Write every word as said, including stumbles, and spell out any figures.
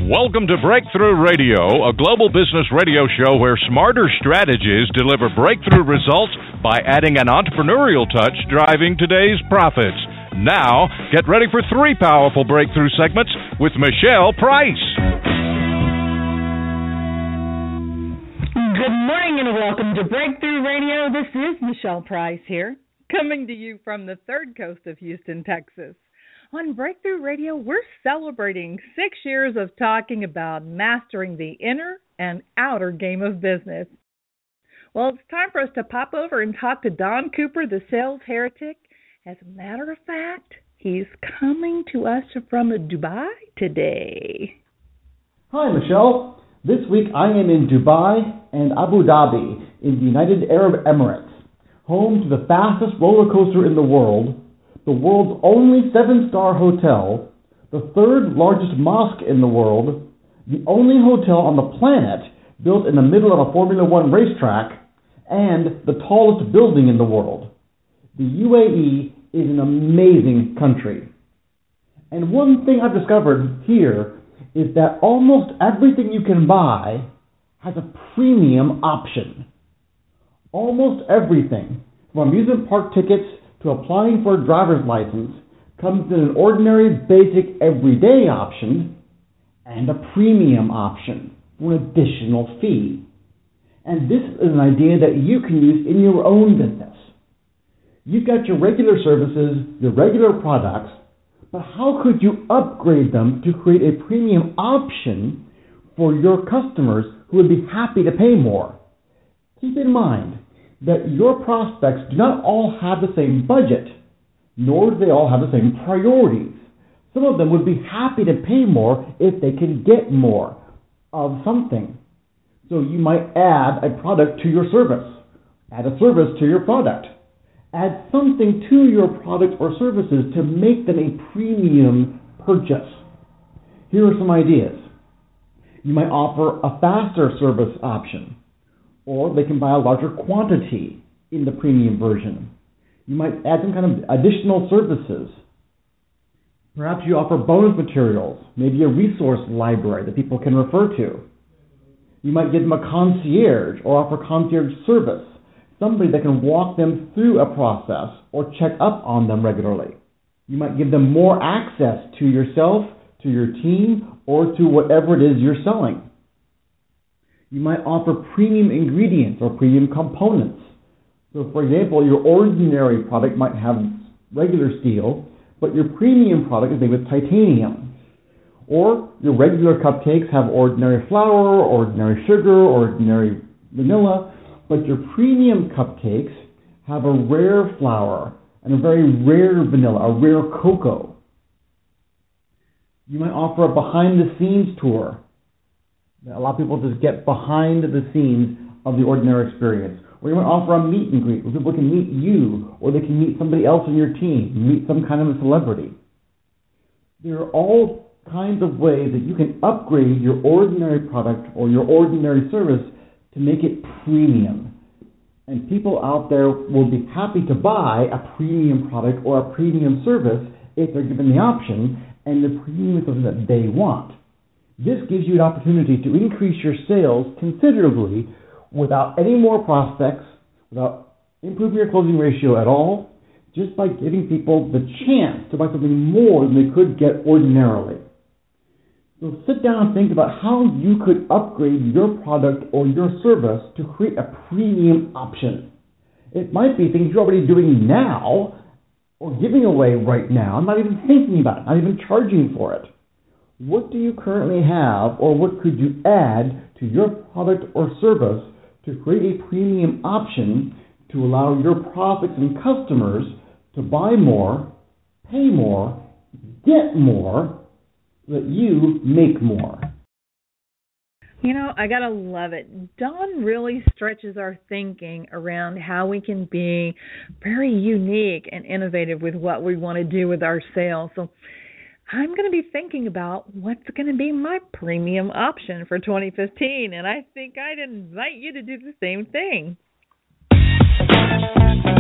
Welcome to Breakthrough Radio, a global business radio show where smarter strategies deliver breakthrough results by adding an entrepreneurial touch driving today's profits. Now, get ready for three powerful breakthrough segments with Michelle Price. Good morning and welcome to Breakthrough Radio. This is Michelle Price here, coming to you from the third coast of Houston, Texas. On Breakthrough Radio, we're celebrating six years of talking about mastering the inner and outer game of business. Well, it's time for us to pop over and talk to Don Cooper, the sales heretic. As a matter of fact, he's coming to us from Dubai today. Hi, Michelle. This week I am in Dubai and Abu Dhabi in the United Arab Emirates, home to the fastest roller coaster in the world, the world's only seven-star hotel, the third largest mosque in the world, the only hotel on the planet built in the middle of a Formula One racetrack, and the tallest building in the world. The U A E is an amazing country. And one thing I've discovered here is that almost everything you can buy has a premium option. Almost everything, from amusement park tickets to applying for a driver's license, comes in an ordinary, basic, everyday option and a premium option for an additional fee. And this is an idea that you can use in your own business. You've got your regular services, your regular products, but how could you upgrade them to create a premium option for your customers who would be happy to pay more? Keep in mind that your prospects do not all have the same budget, nor do they all have the same priorities. Some of them would be happy to pay more if they can get more of something. So you might add a product to your service, add a service to your product, add something to your product or services to make them a premium purchase. Here are some ideas. You might offer a faster service option, or they can buy a larger quantity in the premium version. You might add some kind of additional services. Perhaps you offer bonus materials, maybe a resource library that people can refer to. You might give them a concierge or offer concierge service, somebody that can walk them through a process or check up on them regularly. You might give them more access to yourself, to your team, or to whatever it is you're selling. You might offer premium ingredients or premium components. So, for example, your ordinary product might have regular steel, but your premium product is made with titanium. Or your regular cupcakes have ordinary flour, ordinary sugar, ordinary vanilla, but your premium cupcakes have a rare flour and a very rare vanilla, a rare cocoa. You might offer a behind-the-scenes tour. A lot of people just get behind the scenes of the ordinary experience. Or you might offer a meet and greet where people can meet you, or they can meet somebody else in your team, meet some kind of a celebrity. There are all kinds of ways that you can upgrade your ordinary product or your ordinary service to make it premium. And people out there will be happy to buy a premium product or a premium service if they're given the option, and the premium is something that they want. This gives you an opportunity to increase your sales considerably without any more prospects, without improving your closing ratio at all, just by giving people the chance to buy something more than they could get ordinarily. So sit down and think about how you could upgrade your product or your service to create a premium option. It might be things you're already doing now or giving away right now, not even thinking about it, not even charging for it. What do you currently have, or what could you add to your product or service to create a premium option to allow your prospects and customers to buy more, pay more, get more, so that you make more? You know, I gotta love it. Don really stretches our thinking around how we can be very unique and innovative with what we want to do with our sales. So I'm going to be thinking about what's going to be my premium option for twenty fifteen, and I think I'd invite you to do the same thing.